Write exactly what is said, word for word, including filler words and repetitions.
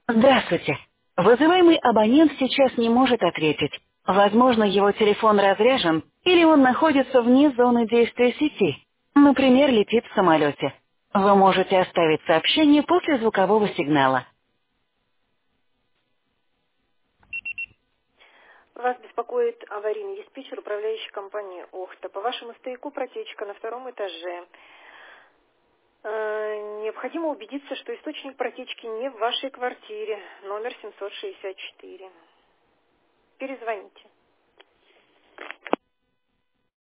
Здравствуйте. Вызываемый абонент сейчас не может ответить. Возможно, его телефон разряжен или он находится вне зоны действия сети. Например, летит в самолете. Вы можете оставить сообщение после звукового сигнала. Вас беспокоит аварийный диспетчер управляющей компании «Охта». По вашему стояку протечка на втором этаже. Э, необходимо убедиться, что источник протечки не в вашей квартире. Номер семьсот шестьдесят четыре. Перезвоните.